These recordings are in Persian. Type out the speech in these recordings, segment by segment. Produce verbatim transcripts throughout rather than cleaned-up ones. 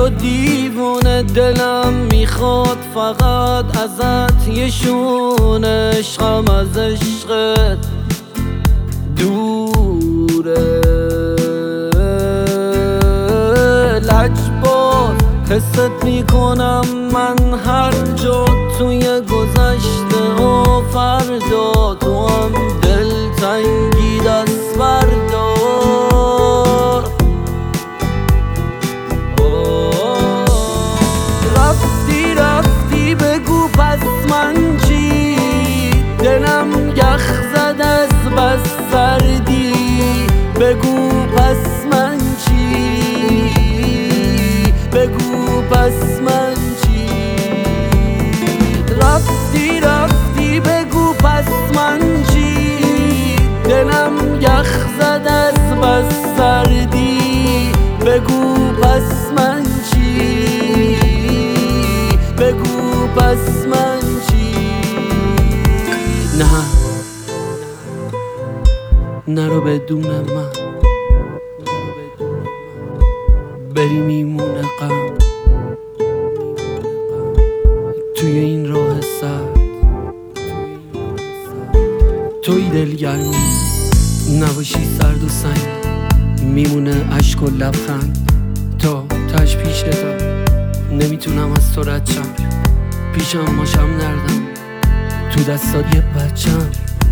و دیوونه، دلم میخواد فقط ازت یه شون. عشقم از عشقت دوره، لجبار حست میکنم من هر جا، توی گذشته و فردا. تو هم دلتنگی دست بردار. رفتی رفتی بگو پس من چی؟ دلم یخ زد از بس سردی. بگو پس من چی؟ بگو پس من چی؟ رفتی رفتی بگو پس من چی؟ دلم یخ زد از بس سردی. بگو پس من چی؟ بگو پس من چی؟ نه نرو بدون من، بری میمونه غم توی این راه سرد. توی دلگرمی نباشی سرد و سنگ، میمونه عشق و لبخند تا تش پیش تا. نمیتونم از تو رد شم، پیشم ماشم نردم، تو دستات یه بچم،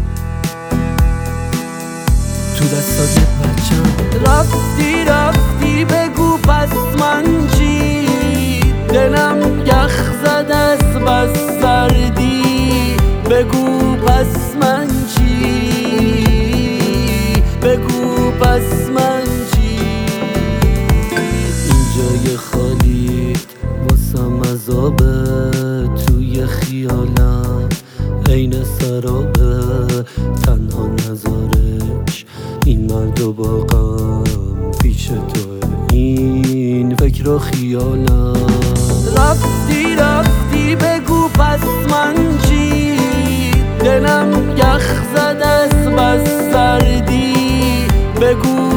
تو دستات یه بچم. رفتی رفتی بگو پس من چی؟ دلم یخ زد از بس سردی. بگو پس من چی؟ بگو پس من چی؟ این جای خالیت واسم عذابه، توی خیالم عین سرابه. تنها نذارش این مرد و باقم پیش تو، این فکر و خیالم. رفتی رفتی بگو پس من چی؟ دلم یخ زد از بس سردی. بگو